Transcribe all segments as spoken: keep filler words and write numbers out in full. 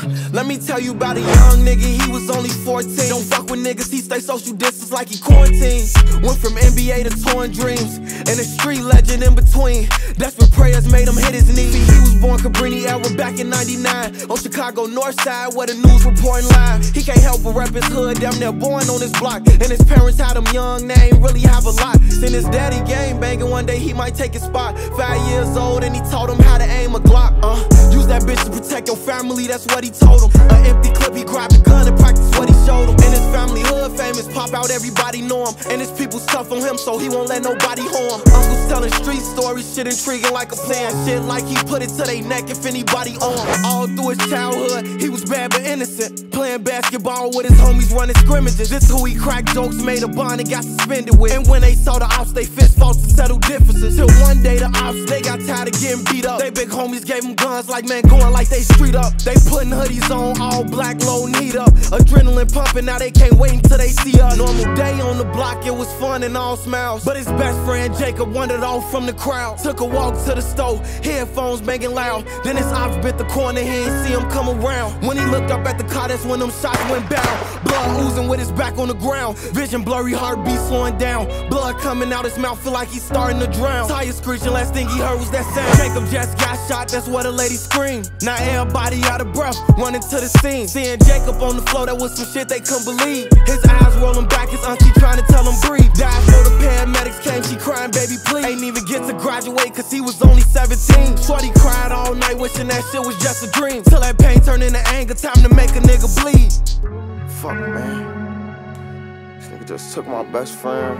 Let me tell you about a young nigga, he was only fourteen. Don't fuck with niggas, he stay social distance like he quarantined. Went from N B A to torn dreams, and a street legend in between. Desperate prayers made him hit his knees. He was born Cabrini era back in ninety-nine, on Chicago North Side where the news reporting live. He can't help but rep his hood, damn near born on his block. And his parents had him young, they ain't really have a lot. Seen his daddy game banging, one day he might take his spot. Five years old and he taught him how to aim a Glock. Uh, use that bitch to protect your family, that's what he told him. An empty clip, he grabbed a gun and practiced what he showed him. And his family hood famous, pop out, everybody know him. And his people tough on him, so he won't let nobody harm him. Uncle's telling street stories, shit intriguing like a plan. Shit like he put it to their neck if anybody on him. All through his childhood, he was bad but innocent. Playing basketball with his homies running scrimmages. This who he cracked jokes, made a bond and got suspended with. And when they saw the ops, they fist fought to settle differences. Till one day the ops, they got tired of getting beat up. They big homies gave them guns like man going like they street up. They putting hoodies on, all black, low, need up. Adrenaline pumping, now they can't wait until they see us. Normal day on the block, it was fun and all smiles. But his best friend Jacob wandered off from the crowd. Took a walk to the store, headphones banging loud. Then his ops bit the corner, he ain't see him come around. When he looked up at the car, that's when them shots went down. Blood oozing with his back on the ground. Vision blurry, heartbeat slowing down. Blood coming out his mouth, feel like he's starting to drown. Tires screeching, last thing he heard was that sound. Jacob just got shot, that's what a lady screamed. Now everybody out of breath, running to the scene. Seeing Jacob on the floor, that was some shit they couldn't believe. His eyes rolling back, his auntie trying to tell him breathe. Died before the paramedics came, she crying, baby please. Ain't even get to graduate cause he was only seventeen. Shorty cried all night, wishing that shit was just a dream. Till that pain turned into anger, time to make a nigga bleed. Fuck, man. This nigga just took my best friend.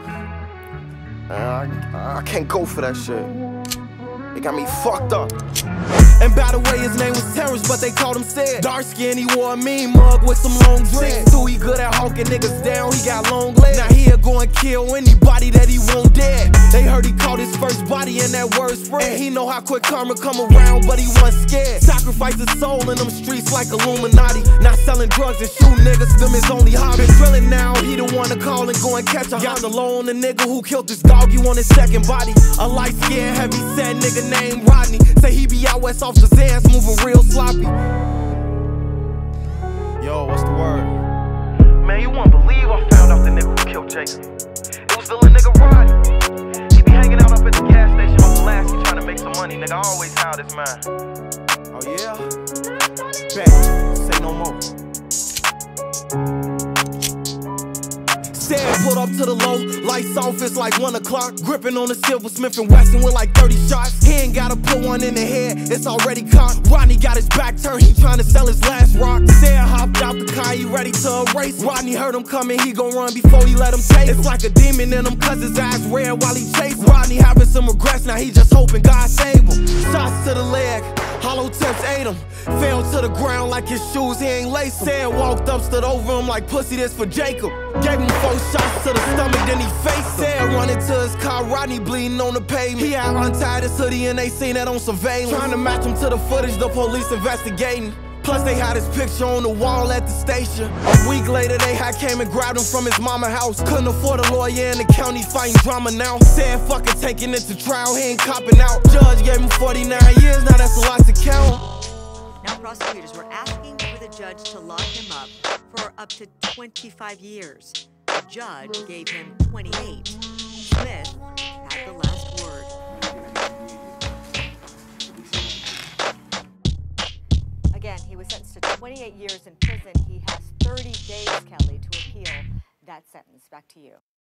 Man, I, I can't go for that shit. It got me fucked up. And by the way, his name was Terrence, but they called him Sid. Dark skin, he wore a mean mug with some long dreads. Too he good at hawking niggas down, he got long legs. Now he'll go and kill anybody that he won't dead. They heard he caught his first body and that word spread. And he know how quick karma come around, but he wasn't scared. Sacrifice his soul in them streets like Illuminati. Not selling drugs and shooting niggas, them his only hobby. Been drilling now, he the one to call and go and catch a Got the low on the nigga who killed this dog, you on his second body. A light skinned, heavy set nigga named Rodney. Say he be out west off the Zans, moving real sloppy. Yo, what's the word? Man, you won't believe I found out the nigga who killed Jacob. It was the little nigga Rodney. He be hanging out up at the gas station on Pulaski trying to make some money, nigga. I always had his mind. Oh yeah? Bet. Say no more. Sad pulled up to the low, lights off, it's like one o'clock. Gripping on the silver Smith and Wesson with like thirty shots. He ain't gotta put one in the head, it's already cocked. Rodney got his back turned, he trying to sell his last rock. Sad hopped out the car, he ready to erase. Rodney heard him coming, he gon' run before he let him take. It's like a demon in him, cause his eyes red while he chasing. Rodney having some regrets, now he just hoping God save him. Shots to the leg, hollow tips ate him. Fell to the ground like his shoes, he ain't laced. Sad walked up, stood over him like pussy, this for Jacob. Gave him four shots to the stomach, then he faced him. Sad running to his car, Rodney bleeding on the pavement. He had untied his hoodie and they seen that on surveillance. Trying to match him to the footage, the police investigating. Plus they had his picture on the wall at the station. A week later they had came and grabbed him from his mama house. Couldn't afford a lawyer in the county fighting drama now. Said fucking taking it to trial, he ain't copping out. Judge gave him forty-nine years, now that's a lot to count. Now prosecutors were asking for the judge to lock him up for up to twenty-five years. The judge gave him twenty-eight. Smith had the last word. Again, he was sentenced to twenty-eight years in prison. He has thirty days, Kelly, to appeal that sentence. Back to you.